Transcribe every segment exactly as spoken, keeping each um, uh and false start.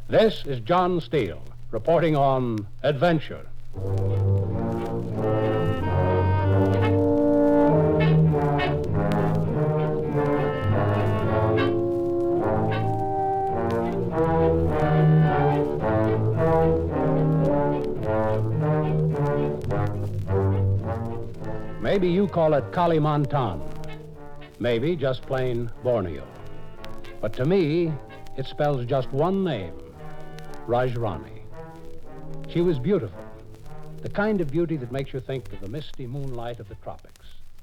This is John Steele, reporting on Adventure. Maybe you call it Kalimantan. Maybe just plain Borneo. But to me, it spells just one name, Rajrani. She was beautiful, the kind of beauty that makes you think of the misty moonlight of the tropics.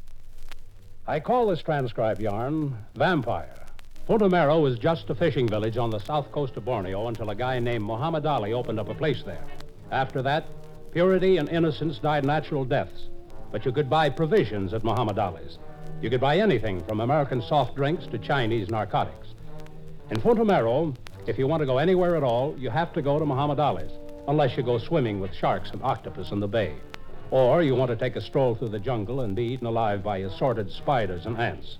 I call this transcribed yarn Vampire. Punta was just a fishing village on the south coast of Borneo until a guy named Muhammad Ali opened up a place there. After that, purity and innocence died natural deaths. But you could buy provisions at Muhammad Ali's. You could buy anything from American soft drinks to Chinese narcotics. In Punta if you want to go anywhere at all, you have to go to Muhammad Ali's, unless you go swimming with sharks and octopus in the bay. Or you want to take a stroll through the jungle and be eaten alive by assorted spiders and ants.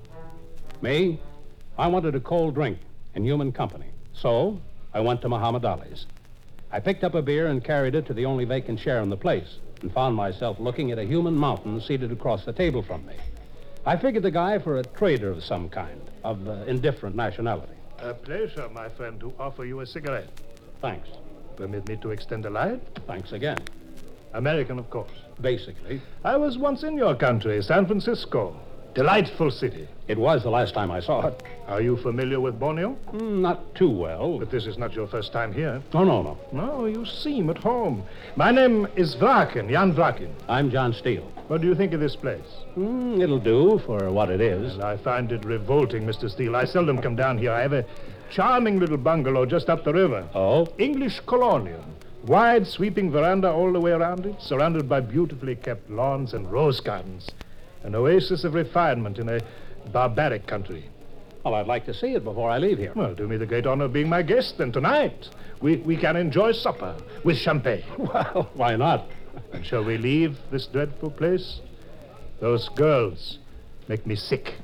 Me, I wanted a cold drink and human company. So I went to Muhammad Ali's. I picked up a beer and carried it to the only vacant chair in the place, and found myself looking at a human mountain seated across the table from me. I figured the guy for a trader of some kind, of uh, indifferent nationality. A pleasure, my friend, to offer you a cigarette. Thanks. Permit me to extend a light? Thanks again. American, of course. Basically. I was once in your country, San Francisco. Delightful city. It was the last time I saw it. Are you familiar with Borneo? Mm, not too well. But this is not your first time here. Oh, no, no. No, you seem at home. My name is Vraken, Jan Vraken. I'm John Steele. What do you think of this place? Mm, it'll do for what it is. Well, I find it revolting, Mister Steele. I seldom come down here. I have a charming little bungalow just up the river. Oh? English colonial. Wide, sweeping veranda all the way around it, surrounded by beautifully kept lawns and rose gardens. An oasis of refinement in a barbaric country. Well, I'd like to see it before I leave here. Well, do me the great honor of being my guest, then tonight we, we can enjoy supper with champagne. Well, why not? And shall we leave this dreadful place? Those girls make me sick.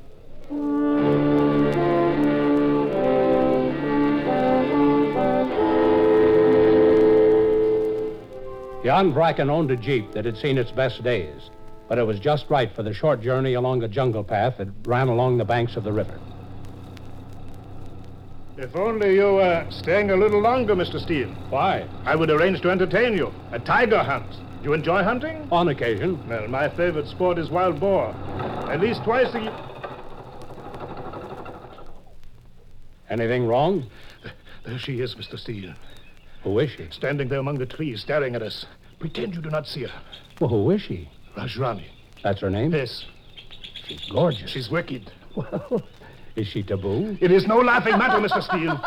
Jan Vraken owned a Jeep that had seen its best days, but it was just right for the short journey along a jungle path that ran along the banks of the river. If only you were staying a little longer, Mister Steele. Why? I would arrange to entertain you. A tiger hunt. Do you enjoy hunting? On occasion. Well, my favorite sport is wild boar. At least twice a year. Anything wrong? There she is, Mister Steele. Who is she? Standing there among the trees, staring at us. Pretend you do not see her. Well, who is she? Rajrani. That's her name? Yes. She's gorgeous. She's wicked. Well, is she taboo? It is no laughing matter, Mister Steele.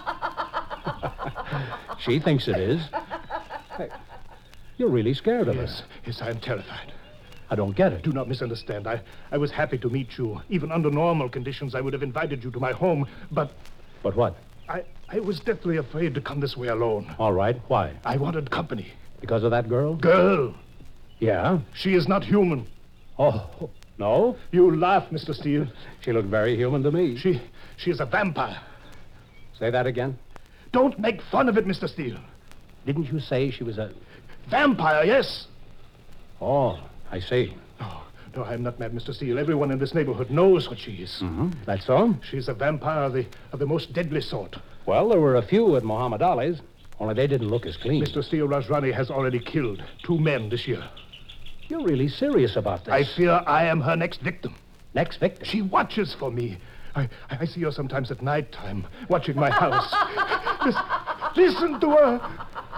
She thinks it is. Hey, you're really scared of Yes, her. yes, I am terrified. I don't get it. Do not misunderstand. I, I was happy to meet you. Even under normal conditions, I would have invited you to my home, but... But what? I, I was deathly afraid to come this way alone. All right, why? I wanted company. Because of that girl? Girl! Yeah? She is not human. Oh, no? You laugh, Mister Steele. She looked very human to me. She, she is a vampire. Say that again? Don't make fun of it, Mister Steele. Didn't you say she was a... Vampire, yes. Oh, I see. No, no, I'm not mad, Mister Steele. Everyone in this neighborhood knows what she is. Mm-hmm. That's so? She's a vampire of the, of the most deadly sort. Well, there were a few at Muhammad Ali's, only they didn't look as clean. Mister Steele, Rajrani has already killed two men this year. You're really serious about this. I fear I am her next victim. Next victim? She watches for me. I, I see her sometimes at night time, watching my house. listen, listen to her.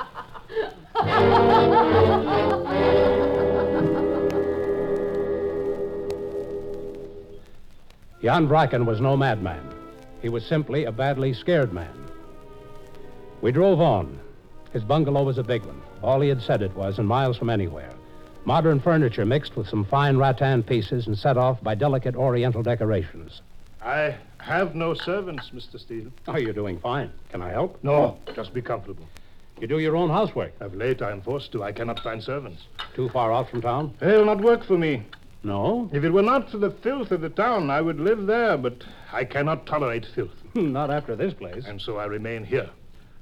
Jan Vraken was no madman. He was simply a badly scared man. We drove on. His bungalow was a big one. All he had said it was, and miles from anywhere. Modern furniture mixed with some fine rattan pieces and set off by delicate oriental decorations. I have no servants, Mister Steele. Oh, you're doing fine. Can I help? No, just be comfortable. You do your own housework. Of late, I am forced to. I cannot find servants. Too far out from town? They'll not work for me. No? If it were not for the filth of the town, I would live there, but I cannot tolerate filth. Not after this place. And so I remain here.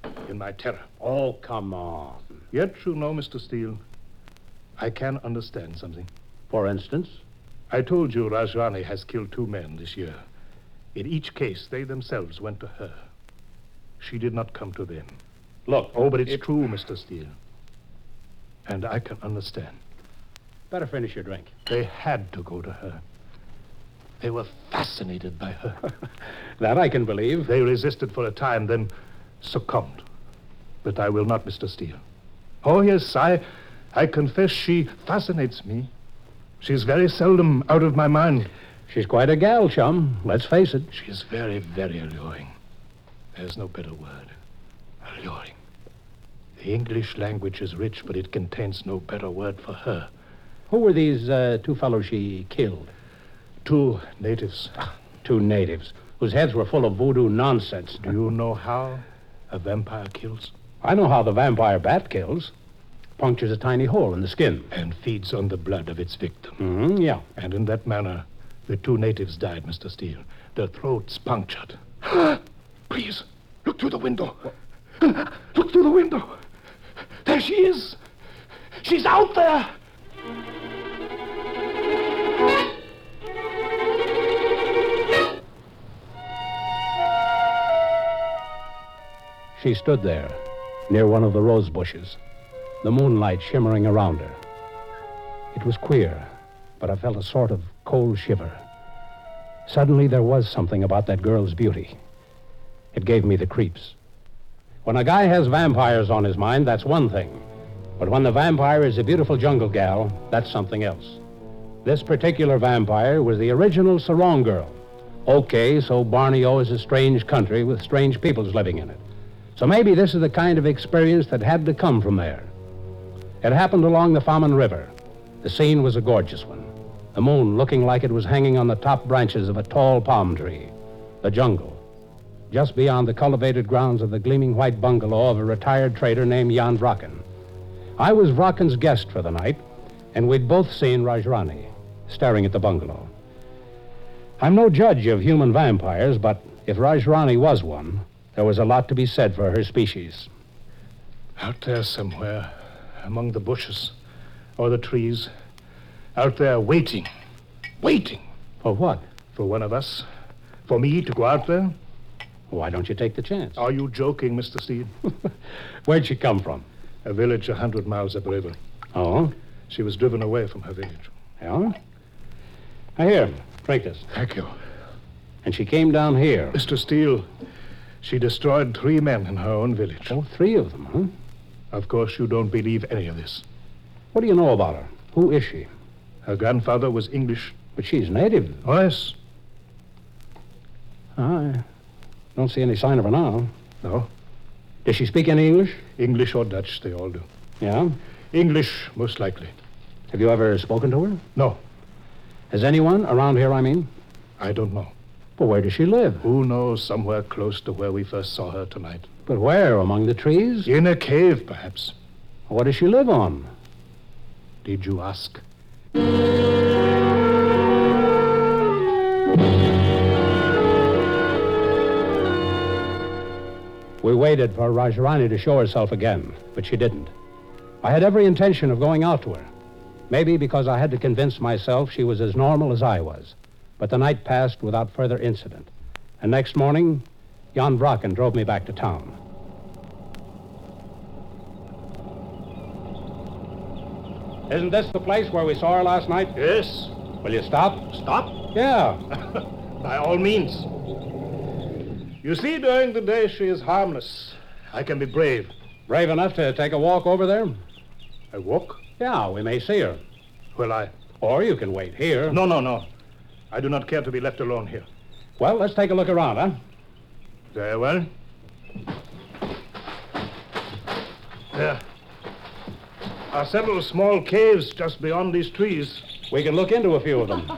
in my terror. Oh, come on. Yet, you know, Mister Steele, I can understand something. For instance? I told you Rajrani has killed two men this year. In each case, they themselves went to her. She did not come to them. Look. Oh, but it's it... true, Mister Steele. And I can understand. Better finish your drink. They had to go to her. They were fascinated by her. That I can believe. They resisted for a time, then succumbed. But I will not, Mister Steele. Oh, yes, I, I confess she fascinates me. She's very seldom out of my mind. She's quite a gal, chum. Let's face it. She is very, very alluring. There's no better word. Alluring. The English language is rich, but it contains no better word for her. Who were these uh, two fellows she killed? Two natives. Two natives, whose heads were full of voodoo nonsense. Do you know how a vampire kills? I know how the vampire bat kills. Punctures a tiny hole in the skin. And feeds on the blood of its victim. Mm-hmm, yeah. And in that manner, the two natives died, Mister Steele. Their throats punctured. Please, look through the window. Look through the window. There she is. She's out there. She stood there, near one of the rose bushes, the moonlight shimmering around her. It was queer, but I felt a sort of cold shiver. Suddenly there was something about that girl's beauty. It gave me the creeps. When a guy has vampires on his mind, that's one thing. But when the vampire is a beautiful jungle gal, that's something else. This particular vampire was the original Sarong girl. Okay, so Borneo is a strange country with strange peoples living in it. So maybe this is the kind of experience that had to come from there. It happened along the Faman River. The scene was a gorgeous one. The moon looking like it was hanging on the top branches of a tall palm tree. The jungle. Just beyond the cultivated grounds of the gleaming white bungalow of a retired trader named Jan Vraken. I was Vraken's guest for the night, and we'd both seen Rajrani, staring at the bungalow. I'm no judge of human vampires, but if Rajrani was one, there was a lot to be said for her species. Out there somewhere, among the bushes or the trees, out there waiting, waiting. For what? For one of us. For me to go out there. Why don't you take the chance? Are you joking, Mister Steele? Where'd she come from? A village a hundred miles upriver. Oh? She was driven away from her village. Yeah? Now, here, drink this. Thank you. And she came down here. Mister Steele, she destroyed three men in her own village. Oh, three of them, huh? Of course, you don't believe any of this. What do you know about her? Who is she? Her grandfather was English. But she's native. Oh, yes. I don't see any sign of her now. No. Does she speak any English? English or Dutch, they all do. Yeah? English, most likely. Have you ever spoken to her? No. Has anyone around here, I mean? I don't know. But where does she live? Who knows? Somewhere close to where we first saw her tonight. But where? Among the trees? In a cave, perhaps. What does she live on? Did you ask? We waited for Rajrani to show herself again, but she didn't. I had every intention of going out to her. Maybe because I had to convince myself she was as normal as I was. But the night passed without further incident. And next morning, Jan Vraken drove me back to town. Isn't this the place where we saw her last night? Yes. Will you stop? Stop? Yeah. By all means. You see, during the day, she is harmless. I can be brave. Brave enough to take a walk over there? I walk? Yeah, we may see her. Will I? Or you can wait here. No, no, no. I do not care to be left alone here. Well, let's take a look around, huh? Very well. There are several small caves just beyond these trees. We can look into a few of them.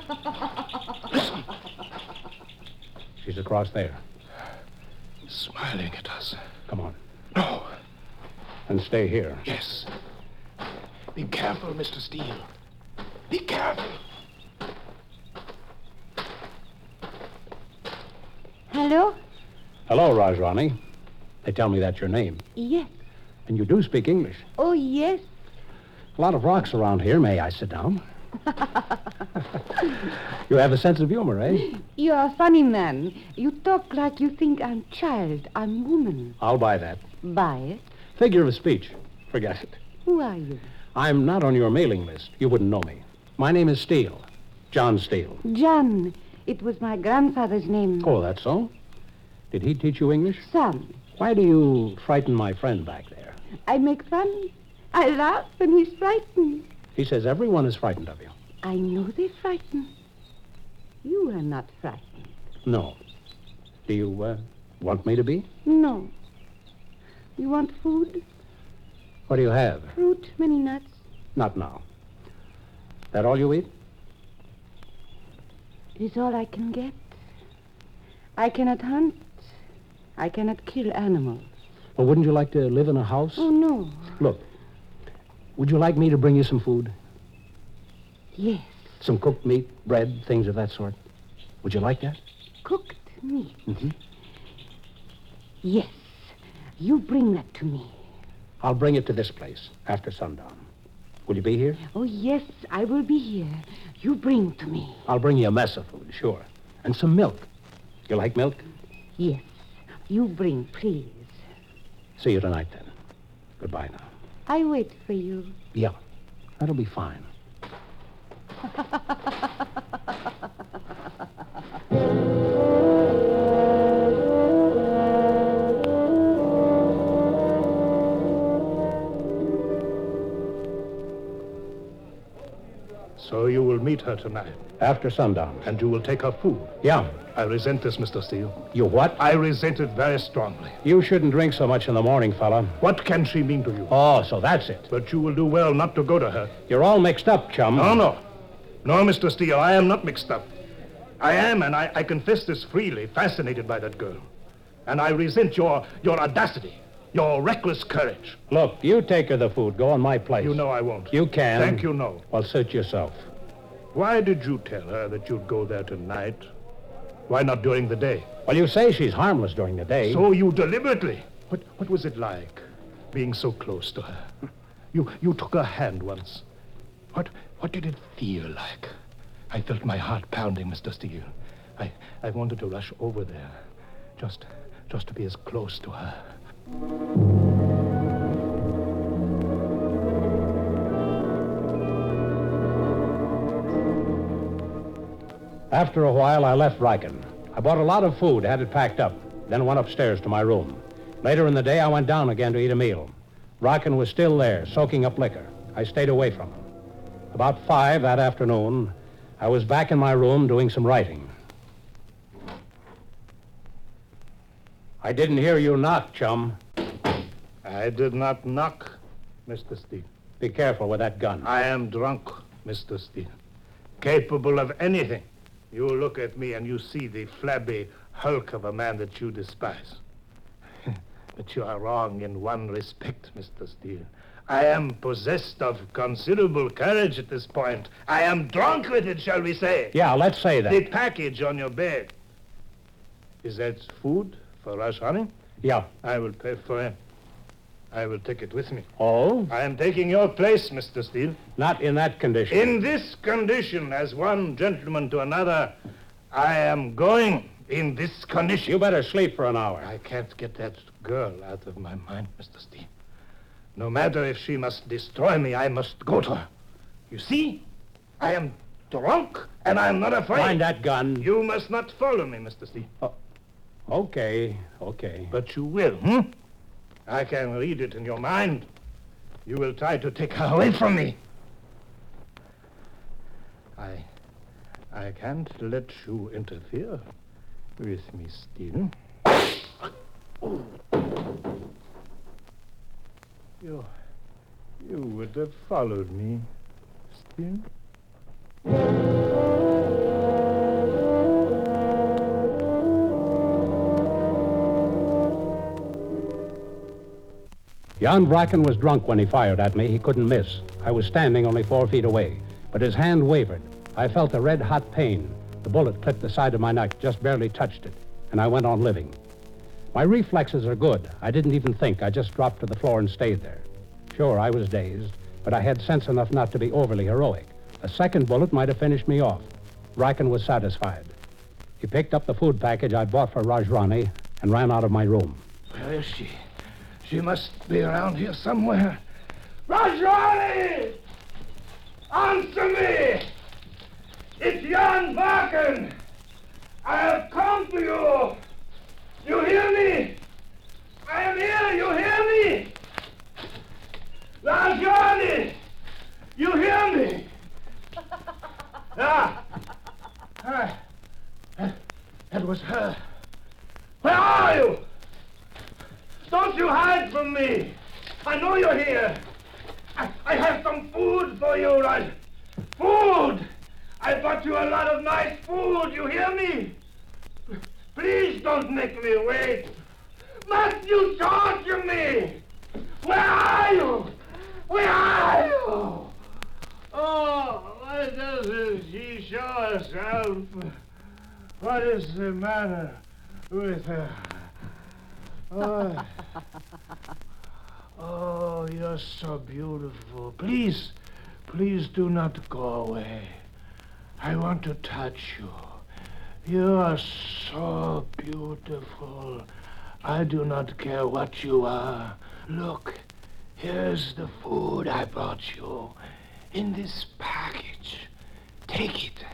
She's across there. Smiling at us. Come on. No. And stay here. Yes. Be careful, Mister Steele. Be careful. Hello? Hello, Rajrani. They tell me that's your name. Yes. And you do speak English. Oh, yes. A lot of rocks around here. May I sit down? You have a sense of humor, eh? You're a funny man. You talk like you think I'm child. I'm woman. I'll buy that. Buy it? Figure of speech. Forget it. Who are you? I'm not on your mailing list. You wouldn't know me. My name is Steele. John Steele. John. It was my grandfather's name. Oh, that's so? Did he teach you English? Some. Why do you frighten my friend back there? I make fun. I laugh when he's frightened. He says everyone is frightened of you. I know they're frightened. You are not frightened. No. Do you uh, want me to be? No. You want food? What do you have? Fruit, many nuts. Not now. That all you eat? It is all I can get. I cannot hunt. I cannot kill animals. Well, wouldn't you like to live in a house? Oh, no. Look, would you like me to bring you some food? Yes. Some cooked meat, bread, things of that sort. Would you like that? Cooked meat. Mm-hmm. Yes. You bring that to me. I'll bring it to this place after sundown. Will you be here? Oh, yes, I will be here. You bring to me. I'll bring you a mess of food, sure. And some milk. You like milk? Yes. You bring, please. See you tonight, then. Goodbye now. I wait for you. Yeah, that'll be fine. So you will meet her tonight, After sundown. and you will take her food. Yeah. I resent this, Mister Steele. You what? I resent it very strongly. You shouldn't drink so much in the morning, fella. What can she mean to you? Oh, so that's it. But you will do well not to go to her. You're all mixed up, chum. No, no. No, Mister Steele, I am not mixed up. I am, and I, I confess this freely, fascinated by that girl. And I resent your, your audacity, your reckless courage. Look, you take her the food. Go on my place. You know I won't. You can. Thank you, no. Well, suit yourself. Why did you tell her that you'd go there tonight? Why not during the day? Well, you say she's harmless during the day. So you deliberately. What, what was it like, being so close to her? You, you took her hand once. What, what did it feel like? I felt my heart pounding, Mister Steele. I, I wanted to rush over there, just, just to be as close to her. After a while, I left Riken. I bought a lot of food, had it packed up, then went upstairs to my room. Later in the day, I went down again to eat a meal. Riken was still there, soaking up liquor. I stayed away from him. About five that afternoon, I was back in my room doing some writing. I didn't hear you knock, chum. I did not knock, Mister Steele. Be careful with that gun. I am drunk, Mister Steele. Capable of anything. You look at me and you see the flabby hulk of a man that you despise. But you are wrong in one respect, Mister Steele. I am possessed of considerable courage at this point. I am drunk with it, shall we say? Yeah, let's say that. The package on your bed. Is that food for Raj Rani? Yeah. I will pay for it. I will take it with me. Oh? I am taking your place, Mister Steele. Not in that condition. In this condition, as one gentleman to another, I am going in this condition. You better sleep for an hour. I can't get that girl out of my mind, Mister Steele. No matter if she must destroy me, I must go to her. You see, I am drunk, and I am not afraid. Find that gun. You must not follow me, Mister Steele. Oh. Okay, okay. But you will, hmm? I can read it in your mind. You will try to take her away from me. I... I can't let you interfere with me, Steele. You... You would have followed me, Steele. Jan Bracken was drunk when he fired at me. He couldn't miss. I was standing only four feet away, but his hand wavered. I felt a red-hot pain. The bullet clipped the side of my neck, just barely touched it, and I went on living. My reflexes are good. I didn't even think. I just dropped to the floor and stayed there. Sure, I was dazed, but I had sense enough not to be overly heroic. A second bullet might have finished me off. Bracken was satisfied. He picked up the food package I'd bought for Rajrani and ran out of my room. Where is she? She must be around here somewhere. Rajrani! Answer me! It's Jan Bracken! I have come to you! You hear me? I am here, you hear me? Rajrani! You hear me? Ah! ah. That, that was her. Where are you? Don't you hide from me. I know you're here. I, I have some food for you, Raj. Food! I brought you a lot of nice food, you hear me? Please don't make me wait. Must you torture me? Where are you? Where are you? Oh, why doesn't she show herself? What is the matter with her? Oh, oh, you're so beautiful. Please, please do not go away. I want to touch you. You are so beautiful. I do not care what you are. Look, here's the food I brought you in this package. Take it.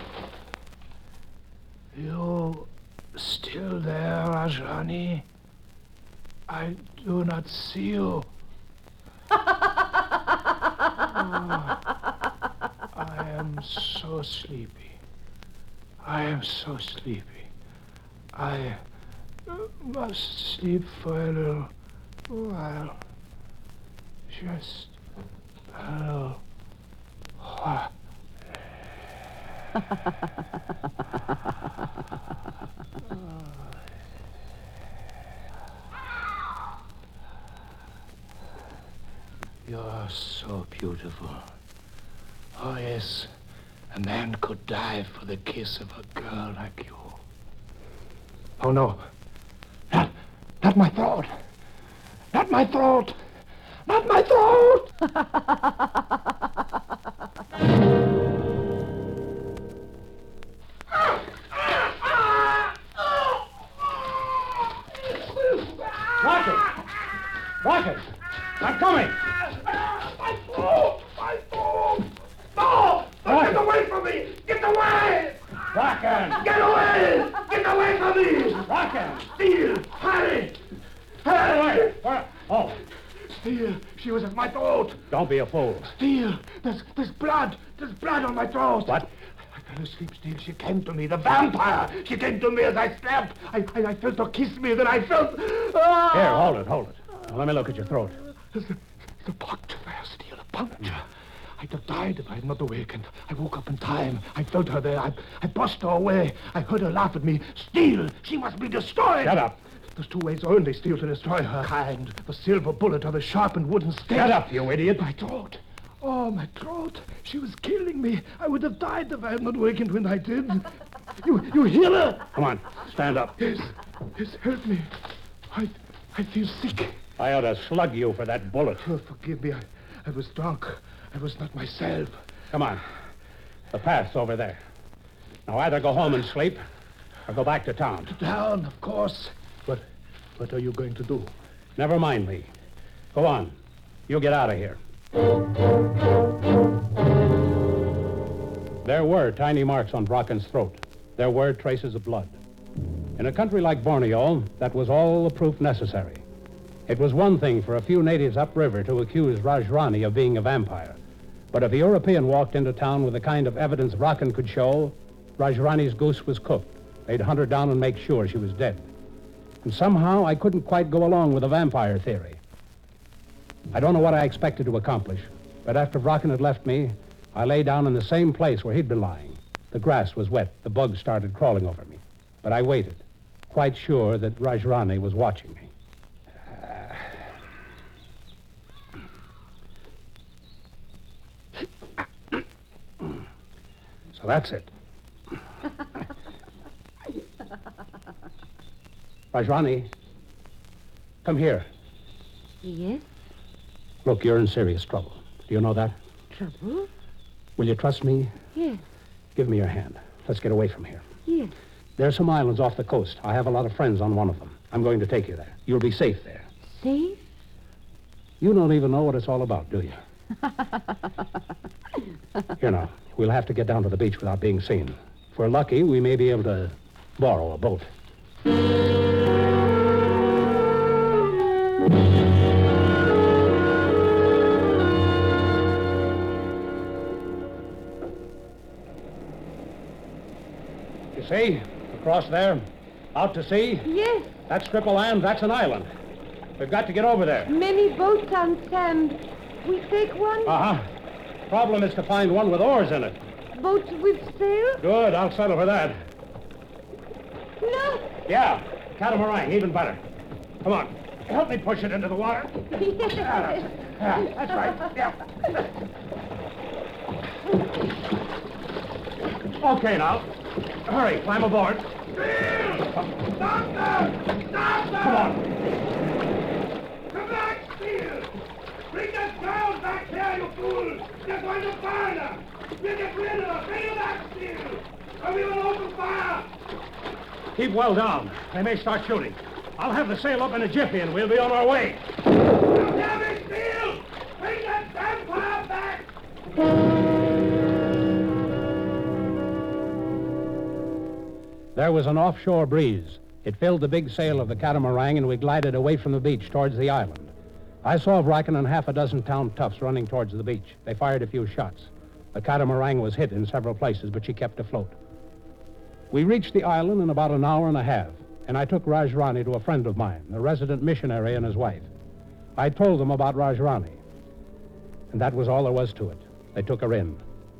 You still there, Rajrani? I do not see you. Oh, I am so sleepy. I am so sleepy. I must sleep for a little while. Just a little while. You're so beautiful. Oh, yes. A man could die for the kiss of a girl like you. Oh, no. Not, not my throat. Not my throat. Not my throat. Rocket! Rocket! I'm coming! My throat! My throat! No! Get away from me! Get away! Bracken! Get away! Get away from me! Bracken! Steele! Hurry! Get away! Hurry! Where? Oh, Steele! She was at my throat! don't be a fool. Steele! There's, there's blood! There's blood on my throat! What? I fell asleep, Steele. She came to me. The vampire! She came to me as I slept. I, I, I felt her kiss me. Then I felt... Ah! Here, hold it, hold it. Now, let me look at your throat. There's a, there's a puncture there, Steele. A puncture. I'd have died if I had not awakened. I woke up in time. I felt her there. I, I brushed her away. I heard her laugh at me. Steele! She must be destroyed! Shut up. There's two ways only, Steele, to destroy her kind. The silver bullet or the sharpened wooden stake. Shut up, you idiot. My throat. Oh, my throat. She was killing me. I would have died if I had not awakened when I did. You, you hear her? Come on, stand up. Yes, yes, help me. I, I feel sick. I ought to slug you for that bullet. Oh, forgive me. I, I was drunk. I was not myself. Come on. The path's over there. Now, either go home and sleep, or go back to town. Down, of course. But what are you going to do? Never mind me. Go on. You get out of here. There were tiny marks on Bracken's throat. There were traces of blood. In a country like Borneo, that was all the proof necessary. It was one thing for a few natives upriver to accuse Rajrani of being a vampire. But if a European walked into town with the kind of evidence Bracken could show, Rajrani's goose was cooked. They'd hunt her down and make sure she was dead. And somehow I couldn't quite go along with the vampire theory. I don't know what I expected to accomplish, but after Bracken had left me, I lay down in the same place where he'd been lying. The grass was wet. The bugs started crawling over me. But I waited, quite sure that Rajrani was watching me. So that's it. Rajrani, Come here. Yes? Look, you're in serious trouble. Do you know that? Trouble? Will you trust me? Yes. Give me your hand. Let's get away from here. Yes. There are some islands off the coast. I have a lot of friends on one of them. I'm going to take you there. You'll be safe there. Safe? You don't even know what it's all about, do you? Here now, we'll have to get down to the beach without being seen. If we're lucky, we may be able to borrow a boat. You see? Across there, out to sea. Yes. That's Cripple Land. That's an island. We've got to get over there. Many boats on sand. We take one? Uh-huh. Problem is to find one with oars in it. Boats with sail? Good. I'll settle for that. No. Yeah. Catamaran. Even better. Come on. Help me push it into the water. Yes. Yeah, that's right. Yeah. Okay, now. Hurry. Climb aboard. Stop them! Stop them! Come on. Come back, Steele! Bring that girl back here, you fool! They're going to burn her! You get rid of her! Bring her back, Steele! Or we will open fire! Keep well down. They may start shooting. I'll have the sail up in a jiffy and we'll be on our way. You hear me, Steele? Bring that vampire back! There was an offshore breeze. It filled the big sail of the catamaran, and we glided away from the beach towards the island. I saw Bracken and half a dozen town toughs running towards the beach. They fired a few shots. The catamaran was hit in several places, but she kept afloat. We reached the island in about an hour and a half, and I took Rajrani to a friend of mine, a resident missionary and his wife. I told them about Rajrani, and that was all there was to it. They took her in.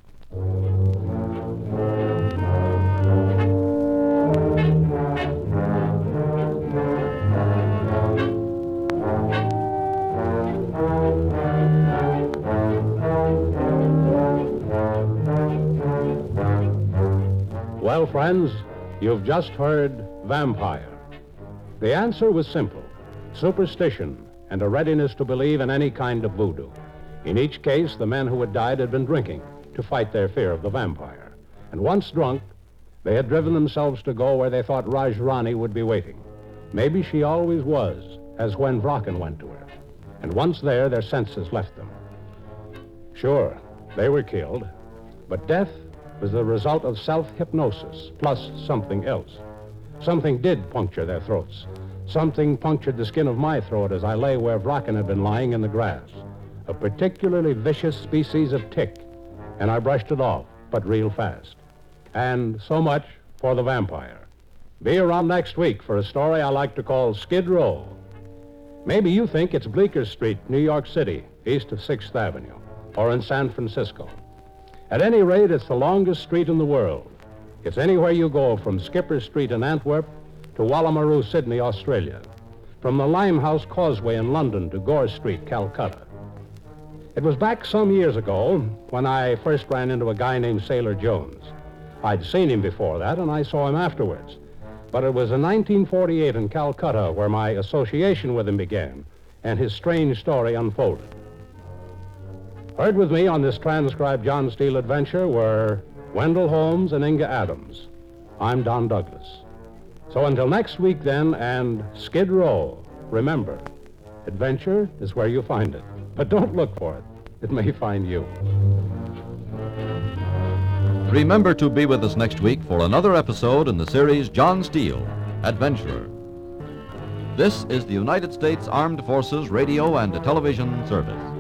Well, friends, you've just heard Vampire. The answer was simple: superstition and a readiness to believe in any kind of voodoo. In each case, the men who had died had been drinking to fight their fear of the vampire. And once drunk, they had driven themselves to go where they thought Rajrani would be waiting. Maybe she always was, as when Vraken went to her. And once there, their senses left them. Sure, they were killed, but death was the result of self-hypnosis, plus something else. Something did puncture their throats. Something punctured the skin of my throat as I lay where Vraken had been lying in the grass. A particularly vicious species of tick, and I brushed it off, but real fast. And so much for the vampire. Be around next week for a story I like to call Skid Row. Maybe you think it's Bleecker Street, New York City, east of sixth Avenue, or in San Francisco. At any rate, it's the longest street in the world. It's anywhere you go from Skipper Street in Antwerp to Wallaroo, Sydney, Australia. From the Limehouse Causeway in London to Gore Street, Calcutta. It was back some years ago when I first ran into a guy named Sailor Jones. I'd seen him before that, and I saw him afterwards. But it was in nineteen forty-eight in Calcutta where my association with him began, and his strange story unfolded. Heard with me on this transcribed John Steele adventure were Wendell Holmes and Inga Adams. I'm Don Douglas. So until next week, then, and Skid Row, remember, adventure is where you find it. But don't look for it. It may find you. Remember to be with us next week for another episode in the series John Steele, Adventurer. This is the United States Armed Forces Radio and Television Service.